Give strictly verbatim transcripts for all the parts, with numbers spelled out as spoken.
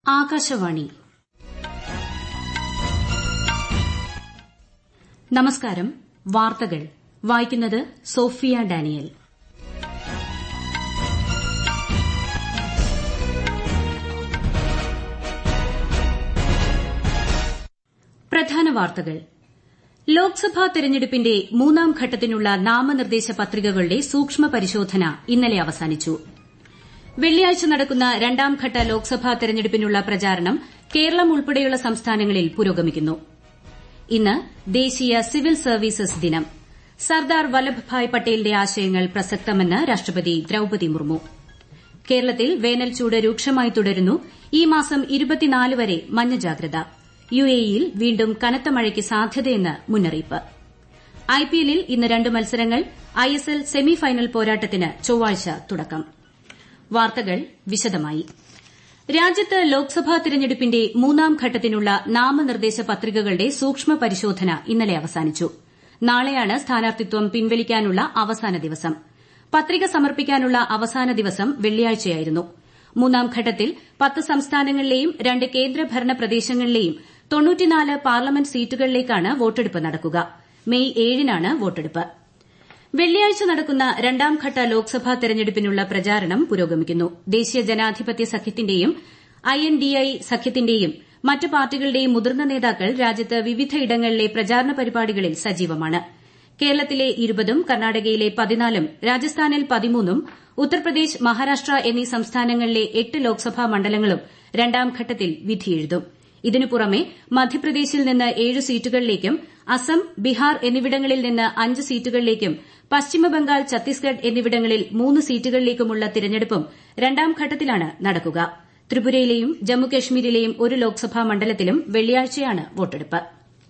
ആകാശവാണി. നമസ്കാരം. വാർത്തകൾ വായിക്കുന്നത് സോഫിയ ഡാനിയൽ. പ്രധാന വാർത്തകൾ. ലോക്സഭാ തെരഞ്ഞെടുപ്പിന്റെ മൂന്നാം ഘട്ടത്തിനുള്ള നാമനിർദ്ദേശ പത്രികകളുടെ സൂക്ഷ്മ പരിശോധന ഇന്നലെ അവസാനിച്ചു. വെള്ളിയാഴ്ച നടക്കുന്ന രണ്ടാംഘട്ട ലോക്സഭാ തെരഞ്ഞെടുപ്പിനുള്ള പ്രചാരണം കേരളം ഉൾപ്പെടെയുള്ള സംസ്ഥാനങ്ങളിൽ പുരോഗമിക്കുന്നു. ഇന്ന് ദേശീയ സിവിൽ സർവീസസ് ദിനം. സർദാർ വല്ലഭ്ഭായ് പട്ടേലിന്റെ ആശയങ്ങൾ പ്രസക്തമെന്ന് രാഷ്ട്രപതി ദ്രൌപദി മുർമു. കേരളത്തിൽ വേനൽച്ചൂട് രൂക്ഷമായി തുടരുന്നു. ഈ മാസം ഇരുപത്തിനാല് വരെ മഞ്ഞ ജാഗ്രത. യുഎഇയിൽ വീണ്ടും കനത്ത മഴയ്ക്ക് സാധ്യതയെന്ന് മുന്നറിയിപ്പ്. ഐപിഎല്ലിൽ ഇന്ന് രണ്ട് മത്സരങ്ങൾ. ഐഎസ്എൽ സെമി ഫൈനൽ പോരാട്ടത്തിന് ചൊവ്വാഴ്ച തുടക്കം. വാർത്തകൾ വിശദമായി. രാജ്യത്ത് ലോക്സഭാ തെരഞ്ഞെടുപ്പിന്റെ മൂന്നാം ഘട്ടത്തിനുള്ള നാമനിർദ്ദേശ പത്രികകളുടെ സൂക്ഷ്മ പരിശോധന ഇന്നലെ അവസാനിച്ചു. നാളെയാണ് സ്ഥാനാർത്ഥിത്വം പിൻവലിക്കാനുള്ള അവസാന ദിവസം. പത്രിക സമർപ്പിക്കാനുള്ള അവസാന ദിവസം വെള്ളിയാഴ്ചയായിരുന്നു. മൂന്നാം ഘട്ടത്തിൽ പത്ത് സംസ്ഥാനങ്ങളിലെയും രണ്ട് കേന്ദ്രഭരണ പ്രദേശങ്ങളിലെയും തൊണ്ണൂറ്റിനാല് പാർലമെന്റ് സീറ്റുകളിലേക്കാണ് വോട്ടെടുപ്പ് നടക്കുക. മെയ് ഏഴിനാണ് വോട്ടെടുപ്പ്. വെള്ളിയാഴ്ച നടക്കുന്ന രണ്ടാംഘട്ട ലോക്സഭാ തെരഞ്ഞെടുപ്പിനുള്ള പ്രചാരണം പുരോഗമിക്കുന്നു. ദേശീയ ജനാധിപത്യ സഖ്യത്തിന്റെയും ഐഎൻഡിഎ സഖ്യത്തിന്റെയും മറ്റ് പാർട്ടികളുടെയും മുതിർന്ന നേതാക്കൾ രാജ്യത്ത് വിവിധയിടങ്ങളിലെ പ്രചാരണ പരിപാടികളിൽ സജീവമാണ്. കേരളത്തിലെ ഇരുപതും കർണാടകയിലെ പതിനാലും രാജസ്ഥാനിൽ പതിമൂന്നും ഉത്തർപ്രദേശ്, മഹാരാഷ്ട്ര എന്നീ സംസ്ഥാനങ്ങളിലെ എട്ട് ലോക്സഭാ മണ്ഡലങ്ങളും രണ്ടാംഘട്ടത്തിൽ വിധിയെഴുതും. ഇതിനു പുറമെ മധ്യപ്രദേശിൽ നിന്ന് ഏഴ് സീറ്റുകളിലേക്കും അസം, ബീഹാർ എന്നിവിടങ്ങളിൽ നിന്ന് അഞ്ച് സീറ്റുകളിലേക്കും പശ്ചിമബംഗാൾ, ഛത്തീസ്ഗഡ് എന്നിവിടങ്ങളിൽ മൂന്ന് സീറ്റുകളിലേക്കുമുള്ള തിരഞ്ഞെടുപ്പും രണ്ടാംഘട്ടത്തിലാണ് നടക്കുക. ത്രിപുരയിലെയും ജമ്മുകശ്മീരിലെയും ഒരു ലോക്സഭാ മണ്ഡലത്തിലും വെള്ളിയാഴ്ചയാണ് വോട്ടെടുപ്പ്.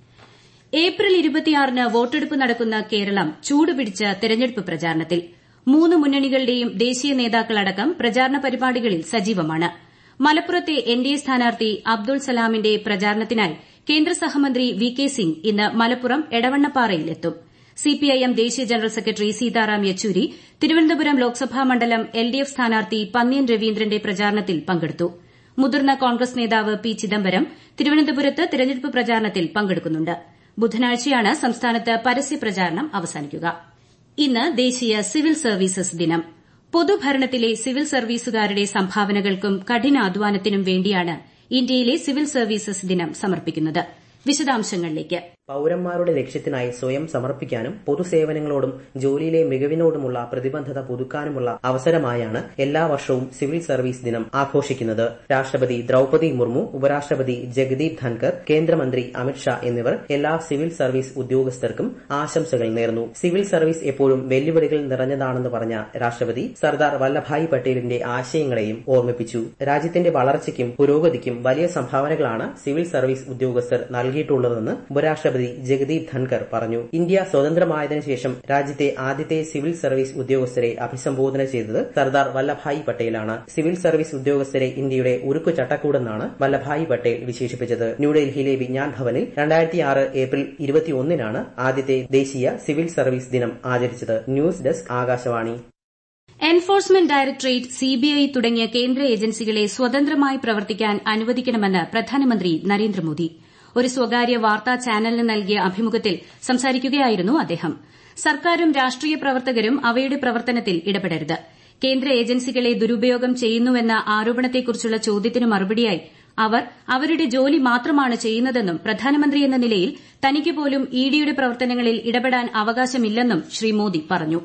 ഏപ്രിൽ ഇരുപത്തിയാറിന് വോട്ടെടുപ്പ് നടക്കുന്ന കേരളം ചൂടുപിടിച്ച തെരഞ്ഞെടുപ്പ് പ്രചാരണത്തിൽ. മൂന്ന് മുന്നണികളുടെയും ദേശീയ നേതാക്കളടക്കം പ്രചാരണ പരിപാടികളിൽ സജീവമാണ്. മലപ്പുറത്തെ എൻഡിഎ സ്ഥാനാർത്ഥി അബ്ദുൾ സലാമിന്റെ പ്രചാരണത്തിനായി കേന്ദ്ര സഹമന്ത്രി വി കെ സിംഗ് ഇന്ന് മലപ്പുറം എടവണ്ണപ്പാറയിലെത്തും. സിപിഐഎം ദേശീയ ജനറൽ സെക്രട്ടറി സീതാറാം യെച്ചൂരി തിരുവനന്തപുരം ലോക്സഭാ മണ്ഡലം എൽഡിഎഫ് സ്ഥാനാർത്ഥി പന്ന്യൻ രവീന്ദ്രന്റെ പ്രചാരണത്തിൽ പങ്കെടുത്തു. മുതിർന്ന കോൺഗ്രസ് നേതാവ് പി ചിദംബരം തിരുവനന്തപുരത്ത് തെരഞ്ഞെടുപ്പ് പ്രചാരണത്തിൽ പങ്കെടുക്കുന്നുണ്ട്. ബുധനാഴ്ചയാണ് സംസ്ഥാനത്ത് പരസ്യപ്രചാരണം അവസാനിക്കുക. ഇന്ന് ദേശീയ സിവിൽ സർവീസസ് ദിനം. പൊതുഭരണത്തിലെ സിവിൽ സർവീസുകാരുടെ സംഭാവനകൾക്കും കഠിനാധ്വാനത്തിനും വേണ്ടിയാണ് ഇന്ത്യയിലെ സിവിൽ സർവീസസ് ദിനം സമർപ്പിക്കുന്നത്. വിശദാംശങ്ങളിലേക്ക്. പൌരന്മാരുടെ ലക്ഷ്യത്തിനായി സ്വയം സമർപ്പിക്കാനും പൊതുസേവനങ്ങളോടും ജോലിയിലെ മികവിനോടുമുള്ള പ്രതിബദ്ധത പുതുക്കാനുമുള്ള അവസരമായാണ് എല്ലാ വർഷവും സിവിൽ സർവീസ് ദിനം ആഘോഷിക്കുന്നത്. രാഷ്ട്രപതി ദ്രൌപദി മുർമു, ഉപരാഷ്ട്രപതി ജഗദീപ് ധൻകർ, കേന്ദ്രമന്ത്രി അമിത്ഷാ എന്നിവർ എല്ലാ സിവിൽ സർവീസ് ഉദ്യോഗസ്ഥർക്കും ആശംസകൾ നേർന്നു. സിവിൽ സർവീസ് എപ്പോഴും വെല്ലുവിളികൾ നിറഞ്ഞതാണെന്ന് പറഞ്ഞ രാഷ്ട്രപതി സർദാർ വല്ലഭായ് പട്ടേലിന്റെ ആശയങ്ങളെയും ഓർമ്മിപ്പിച്ചു. രാജ്യത്തിന്റെ വളർച്ചയ്ക്കും പുരോഗതിക്കും വലിയ സംഭാവനകളാണ് സിവിൽ സർവീസ് ഉദ്യോഗസ്ഥർ നൽകിയിട്ടുള്ളതെന്ന് ഉപരാഷ്ട്രപതി ജഗദീപ് ധൻകർ പറഞ്ഞു. ഇന്ത്യ സ്വതന്ത്രമായതിനു ശേഷം രാജ്യത്തെ ആദ്യത്തെ സിവിൽ സർവീസ് ഉദ്യോഗസ്ഥരെ അഭിസംബോധന ചെയ്തത് സർദാർ വല്ലഭായ് പട്ടേലാണ്. സിവിൽ സർവീസ് ഉദ്യോഗസ്ഥരെ ഇന്ത്യയുടെ ഉരുക്കു ചട്ടക്കൂടെന്നാണ് വല്ലഭായ് പട്ടേൽ വിശേഷിപ്പിച്ചത്. ന്യൂഡൽഹിയിലെ വിജ്ഞാൻ ഭവനിൽ രണ്ടായിരത്തിയാറ് ഏപ്രിൽ ഇരുപത്തിയൊന്നിനാണ് ആദ്യത്തെ ദേശീയ സിവിൽ സർവീസ് ദിനം ആചരിച്ചത്. News desk Akashvani. Enforcement directorate, CBI തുടങ്ങിയ കേന്ദ്ര ഏജൻസികളെ സ്വതന്ത്രമായി പ്രവർത്തിക്കാൻ അനുവദിക്കണമെന്ന് പ്രധാനമന്ത്രി നരേന്ദ്രമോദി ഒരു സ്വകാര്യ വാർത്താ ചാനലിന് നൽകിയ അഭിമുഖത്തിൽ സംസാരിക്കുകയായിരുന്നു അദ്ദേഹം. സർക്കാരും രാഷ്ട്രീയ പ്രവർത്തകരും അവയുടെ പ്രവർത്തനത്തിൽ ഇടപെടരുത്. കേന്ദ്ര ഏജൻസികളെ ദുരുപയോഗം ചെയ്യുന്നുവെന്ന ആരോപണത്തെക്കുറിച്ചുള്ള ചോദ്യത്തിന് മറുപടിയായി അവർ അവരുടെ ജോലി മാത്രമാണ് ചെയ്യുന്നതെന്നും പ്രധാനമന്ത്രി എന്ന നിലയിൽ തനിക്ക് പോലും ഇഡിയുടെ പ്രവർത്തനങ്ങളിൽ ഇടപെടാൻ അവകാശമില്ലെന്നും ശ്രീ മോദി പറഞ്ഞു.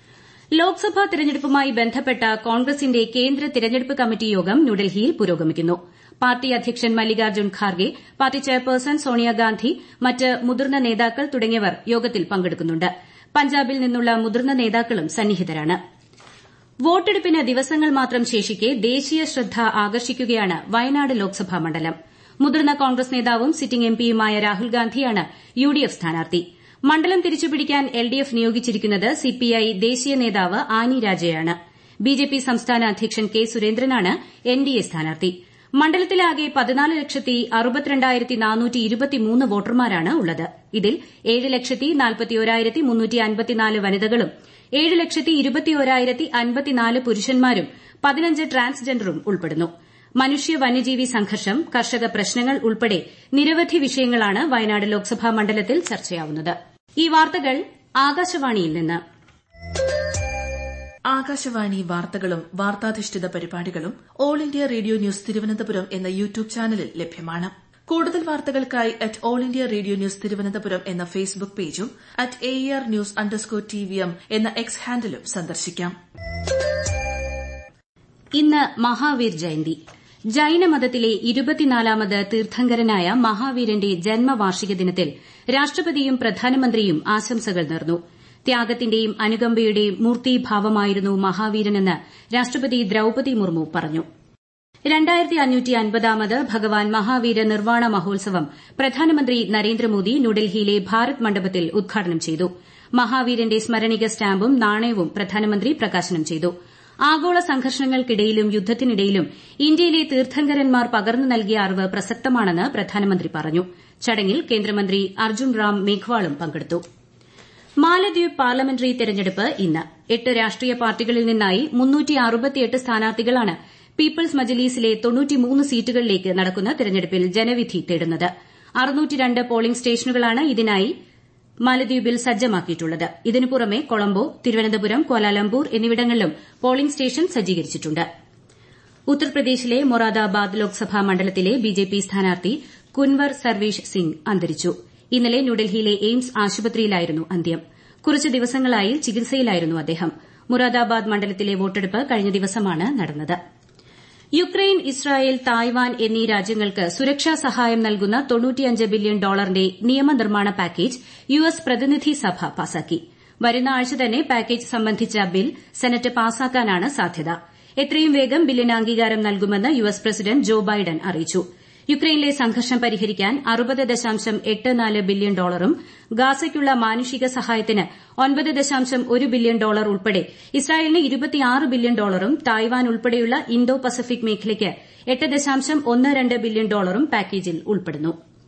ലോക്സഭാ തെരഞ്ഞെടുപ്പുമായി ബന്ധപ്പെട്ട കോൺഗ്രസിന്റെ കേന്ദ്ര തെരഞ്ഞെടുപ്പ് കമ്മിറ്റി യോഗം ന്യൂഡൽഹിയിൽ പുരോഗമിക്കുന്നു. പാർട്ടി അധ്യക്ഷൻ മല്ലികാർജ്ജുൻ ഖാർഗെ, പാർട്ടി ചെയർപേഴ്സൺ സോണിയാഗാന്ധി, മറ്റ് മുതിർന്ന നേതാക്കൾ തുടങ്ങിയവർ യോഗത്തിൽ പങ്കെടുക്കുന്നുണ്ട്. പഞ്ചാബിൽ നിന്നുള്ള മുതിർന്ന നേതാക്കളും സന്നിഹിതരാണ്. വോട്ടെടുപ്പിന് ദിവസങ്ങൾ മാത്രം ശേഷിക്കെ ദേശീയ ശ്രദ്ധ ആകർഷിക്കുകയാണ് വയനാട് ലോക്സഭാ മണ്ഡലം. മുതിർന്ന കോൺഗ്രസ് നേതാവും സിറ്റിംഗ് എംപിയുമായ രാഹുൽ ഗാന്ധിയാണ് യുഡിഎഫ് സ്ഥാനാർത്ഥി. മണ്ഡലം തിരിച്ചുപിടിക്കാൻ എൽഡിഎഫ് നിയോഗിച്ചിരിക്കുന്നത് സിപിഐ ദേശീയ നേതാവ് ആനി രാജയാണ്. ബിജെപി സംസ്ഥാന അധ്യക്ഷൻ കെ സുരേന്ദ്രനാണ് എൻഡിഎ സ്ഥാനാർത്ഥി. മണ്ഡലത്തിലാകെ പതിനാല് ലക്ഷത്തി അറുപത്തിരണ്ടായിരത്തി നാനൂറ്റി ഇരുപത്തിമൂന്ന് വോട്ടർമാരാണ് ഉള്ളത്. ഇതിൽ ഏഴ് ലക്ഷത്തി നാൽപ്പത്തിയൊരായിരത്തി മുന്നൂറ്റി അൻപത്തിനാല് വനിതകളും ഏഴ് ലക്ഷത്തി ഇരുപത്തിയൊരായിരത്തി അൻപത്തിനാല് പുരുഷന്മാരും പതിനഞ്ച് ട്രാൻസ്ജെൻഡറും ഉൾപ്പെടുന്നു. മനുഷ്യ വന്യജീവി സംഘർഷം കർഷക പ്രശ്നങ്ങൾ ഉൾപ്പെടെ നിരവധി വിഷയങ്ങളാണ് വയനാട് ലോക്സഭാ മണ്ഡലത്തിൽ ചർച്ചയാവുന്നത്. ഈ വാർത്തകൾ ആകാശവാണിയിൽ നിന്ന്. ആകാശവാണി വാർത്തകളും വാർത്താധിഷ്ഠിത പരിപാടികളും All India Radio news Thiruvananthapuram എന്ന യൂട്യൂബ് ചാനലിൽ ലഭ്യമാണ്. കൂടുതൽ വാർത്തകൾക്കായി at All India Radio news Thiruvananthapuram എന്ന ഫേസ്ബുക്ക് പേജും at A R news underscore T V M എന്ന എക്സ് ഹാൻഡിലും സന്ദർശിക്കാം. ഇന്ന് മഹാവീർ ജയന്തി. ജൈനമതത്തിലെ ഇരുപത്തിനാലാമത് തീർത്ഥങ്കരനായ മഹാവീരന്റെ ജന്മവാർഷിക ദിനത്തിൽ രാഷ്ട്രപതിയും പ്രധാനമന്ത്രിയും ആശംസകൾ നേർന്നു. ത്യാഗത്തിന്റെയും അനുകമ്പയുടെയും മൂർത്തീഭാവമായിരുന്നു മഹാവീരനെന്ന് രാഷ്ട്രപതി ദ്രൌപദി മുർമു പറഞ്ഞു. രണ്ടായിരത്തി അഞ്ഞൂറ്റി അൻപതാമത് ഭഗവാൻ മഹാവീര നിർവാണ മഹോത്സവം പ്രധാനമന്ത്രി നരേന്ദ്രമോദി ന്യൂഡൽഹിയിലെ ഭാരത് മണ്ഡപത്തിൽ ഉദ്ഘാടനം ചെയ്തു. മഹാവീരന്റെ സ്മരണിക സ്റ്റാമ്പും നാണയവും പ്രധാനമന്ത്രി പ്രകാശനം ചെയ്തു. ആഗോള സംഘർഷങ്ങൾക്കിടയിലും യുദ്ധത്തിനിടയിലും ഇന്ത്യയിലെ തീർത്ഥങ്കരന്മാർ പകർന്നു നൽകിയ അറിവ് പ്രസക്തമാണെന്ന് പ്രധാനമന്ത്രി പറഞ്ഞു. ചടങ്ങിൽ കേന്ദ്രമന്ത്രി അർജുൻ റാം മേഘ്വാളും പങ്കെടുത്തു. മാലദ്വീപ് പാർലമെന്ററി തെരഞ്ഞെടുപ്പ് ഇന്ന്. എട്ട് രാഷ്ട്രീയ പാർട്ടികളിൽ നിന്നായി മുന്നൂറ്റി അറുപത്തിയെട്ട് സ്ഥാനാർത്ഥികളാണ് പീപ്പിൾസ് മജ്ലീസിലെ തൊണ്ണൂറ്റിമൂന്ന് സീറ്റുകളിലേക്ക് നടക്കുന്ന തെരഞ്ഞെടുപ്പിൽ ജനവിധി തേടുന്നത്. അറുന്നൂറ്റി രണ്ട് പോളിംഗ് സ്റ്റേഷനുകളാണ് ഇതിനായി മാലദ്വീപിൽ സജ്ജമാക്കിയിട്ടുള്ളത്. ഇതിനു പുറമെ കൊളംബോ, തിരുവനന്തപുരം, ക്വാലാലംപൂർ എന്നിവിടങ്ങളിലും പോളിംഗ് സ്റ്റേഷൻ സജ്ജീകരിച്ചിട്ടുണ്ട്. ഉത്തർപ്രദേശിലെ മൊറാദാബാദ് ലോക്സഭാ മണ്ഡലത്തിലെ ബിജെപി സ്ഥാനാർത്ഥി കുൻവർ സർവേഷ് സിംഗ് അന്തരിച്ചു. ഇന്നലെ ന്യൂഡൽഹിയിലെ എയിംസ് ആശുപത്രിയിലായിരുന്നു അന്ത്യം. കുറച്ച് ദിവസങ്ങളായി ചികിത്സയിലായിരുന്നു അദ്ദേഹം. മൊറാദാബാദ് മണ്ഡലത്തിലെ വോട്ടെടുപ്പ് കഴിഞ്ഞ ദിവസമാണ് നടന്നത്. യുക്രൈൻ, ഇസ്രായേൽ, തായ്വാൻ എന്നീ രാജ്യങ്ങൾക്ക് സുരക്ഷാ സഹായം നൽകുന്ന തൊണ്ണൂറ്റിയഞ്ച് ബില്യൺ ഡോളറിന്റെ നിയമനിർമ്മാണ പാക്കേജ് യു എസ് പ്രതിനിധി സഭ പാസാക്കി. വരുന്ന ആഴ്ച തന്നെ പാക്കേജ് സംബന്ധിച്ച ബിൽ സെനറ്റ് പാസാക്കാനാണ് സാധ്യത. എത്രയും വേഗം ബില്ലിന് അംഗീകാരം നൽകുമെന്ന് U S president Joe Biden അറിയിച്ചു. യുക്രൈനിലെ സംഘർഷം പരിഹരിക്കാൻ അറുപത് ദശാംശം എട്ട് നാല് ബില്യൺ ഡോളറും ഗാസയ്ക്കുള്ള മാനുഷിക സഹായത്തിന് ഒൻപത് ദശാംശം ഒരു ബില്യൺ ഡോളർ ഉൾപ്പെടെ ഇസ്രായേലിന് ഇരുപത്തിയാറ് ബില്യൺ ഡോളറും തായ്വാൻ ഉൾപ്പെടെയുള്ള ഇന്തോ പസഫിക് മേഖലയ്ക്ക് എട്ട് ദശാംശം ഒന്ന് രണ്ട് ബില്യൺ ഡോളറും പാക്കേജിൽ ഉൾപ്പെടുന്നു.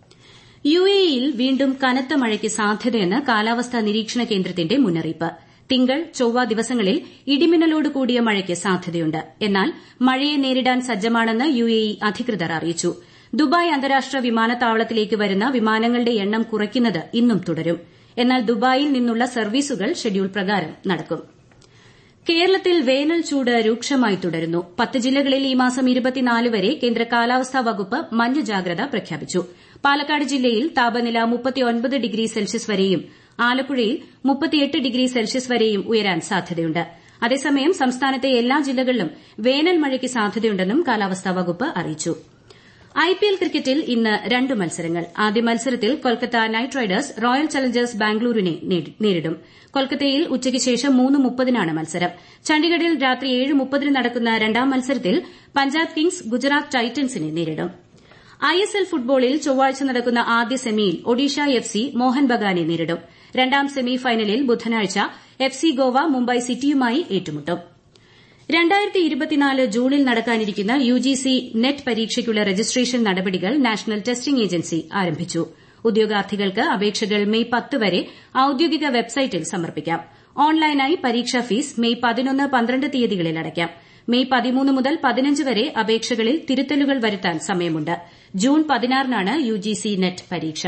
യു എ ഇയിൽ വീണ്ടും കനത്ത മഴയ്ക്ക് സാധ്യതയെന്ന് കാലാവസ്ഥാ നിരീക്ഷണ കേന്ദ്രത്തിന്റെ മുന്നറിയിപ്പ്. തിങ്കൾ, ചൊവ്വ ദിവസങ്ങളിൽ ഇടിമിന്നലോട് കൂടിയ മഴയ്ക്ക് സാധ്യതയുണ്ട്. എന്നാൽ മഴയെ നേരിടാൻ സജ്ജമാണെന്ന് യു എ ഇ അധികൃതർ അറിയിച്ചു. ദുബായ് അന്താരാഷ്ട്ര വിമാനത്താവളത്തിലേക്ക് വരുന്ന വിമാനങ്ങളുടെ എണ്ണം കുറയ്ക്കുന്നത് ഇന്നും തുടരും. എന്നാൽ ദുബായിൽ നിന്നുള്ള സർവീസുകൾ ഷെഡ്യൂൾ പ്രകാരം നടക്കും. കേരളത്തിൽ വേനൽ ചൂട് രൂക്ഷമായി തുടരുന്നു. പത്ത് ജില്ലകളിൽ ഈ മാസം ഇരുപത്തിനാല് വരെ കേന്ദ്ര കാലാവസ്ഥാ വകുപ്പ് മഞ്ഞ ജാഗ്രത പ്രഖ്യാപിച്ചു. പാലക്കാട് ജില്ലയിൽ താപനില മുപ്പത്തിയൊൻപത് ഡിഗ്രി സെൽഷ്യസ് വരെയും ആലപ്പുഴയിൽ മുപ്പത്തിയെട്ട് ഡിഗ്രി സെൽഷ്യസ് വരെയും ഉയരാൻ സാധ്യതയുണ്ട്. അതേസമയം സംസ്ഥാനത്തെ എല്ലാ ജില്ലകളിലും വേനൽ മഴയ്ക്ക് സാധ്യതയുണ്ടെന്നും കാലാവസ്ഥാ വകുപ്പ് അറിയിച്ചു. ഐപിഎൽ ക്രിക്കറ്റിൽ ഇന്ന് രണ്ട് മത്സരങ്ങൾ. ആദ്യ മത്സരത്തിൽ Kolkata Knight Riders Royal Challengers ബാംഗ്ലൂരിനെ നേരിടും. കൊൽക്കത്തയിൽ ഉച്ചയ്ക്ക് ശേഷം മൂന്ന് മുപ്പതിനാണ് മത്സരം. ചണ്ഡിഗഡിൽ രാത്രി ഏഴ് മുപ്പതിന് നടക്കുന്ന രണ്ടാം മത്സരത്തിൽ പഞ്ചാബ് കിങ്സ് ഗുജറാത്ത് ടൈറ്റൻസിനെ നേരിടും. ഐഎസ്എൽ ഫുട്ബോളിൽ ചൊവ്വാഴ്ച നടക്കുന്ന ആദ്യ സെമിയിൽ ഒഡീഷ എഫ് സി മോഹൻ ബഗാനെ നേരിടും. രണ്ടാം സെമി ഫൈനലിൽ ബുധനാഴ്ച എഫ് സി ഗോവ മുംബൈ സിറ്റിയുമായി ഏറ്റുമുട്ടും. രണ്ടായിരത്തി ഇരുപത്തിനാല് ജൂണിൽ നടക്കാനിരിക്കുന്ന യുജിസി നെറ്റ് പരീക്ഷയ്ക്കുള്ള രജിസ്ട്രേഷൻ നടപടികൾ നാഷണൽ ടെസ്റ്റിംഗ് ഏജൻസി ആരംഭിച്ചു. ഉദ്യോഗാർത്ഥികൾക്ക് അപേക്ഷകൾ മെയ് പത്ത് വരെ ഔദ്യോഗിക വെബ്സൈറ്റിൽ സമർപ്പിക്കാം. ഓൺലൈനായി പരീക്ഷാ ഫീസ് മെയ് പതിനൊന്ന് പന്ത്രണ്ട് തീയതികളിൽ അടയ്ക്കാം. മെയ് പതിമൂന്ന് മുതൽ പതിനഞ്ച് വരെ അപേക്ഷകളിൽ തിരുത്തലുകൾ വരുത്താൻ സമയമുണ്ട്. ജൂൺ പതിനാറിനാണ് യുജിസി നെറ്റ് പരീക്ഷ.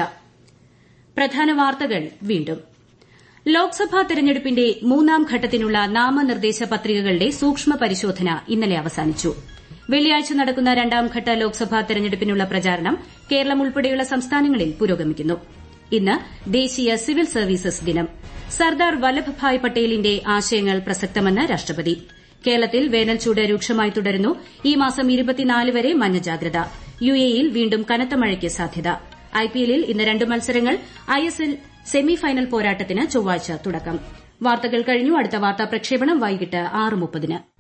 പ്രധാന വാർത്തകൾ വീണ്ടും. ലോക്സഭാ തെരഞ്ഞെടുപ്പിന്റെ മൂന്നാം ഘട്ടത്തിനുള്ള നാമനിർദ്ദേശ പത്രികകളുടെ സൂക്ഷ്മ പരിശോധന ഇന്നലെ അവസാനിച്ചു. വെള്ളിയാഴ്ച നടക്കുന്ന രണ്ടാംഘട്ട ലോക്സഭാ തെരഞ്ഞെടുപ്പിനുള്ള പ്രചാരണം കേരളം ഉൾപ്പെടെയുള്ള സംസ്ഥാനങ്ങളിൽ പുരോഗമിക്കുന്നു. ഇന്ന് ദേശീയ സിവിൽ സർവീസസ് ദിനം. സർദാർ വല്ലഭഭായ് പട്ടേലിന്റെ ആശയങ്ങൾ പ്രസക്തമെന്ന് രാഷ്ട്രപതി. കേരളത്തിൽ വേനൽച്ചൂട് രൂക്ഷമായി തുടരുന്നു. ഈ മാസം ഇരുപത്തിനാല് വരെ മഞ്ഞ ജാഗ്രത. യുഎഇയിൽ വീണ്ടും കനത്ത മഴയ്ക്ക് സാധ്യത. ഐപിഎല്ലിൽ ഇന്ന് രണ്ട് മത്സരങ്ങൾ. ഐഎസ്എൽ സെമി ഫൈനൽ പോരാട്ടത്തിന് ചൊവ്വാഴ്ച തുടക്കം. വാർത്തകൾ കഴിഞ്ഞു. അടുത്ത വാർത്താ പ്രക്ഷേപണം വൈകിട്ട് ആറ് മുപ്പതിന്.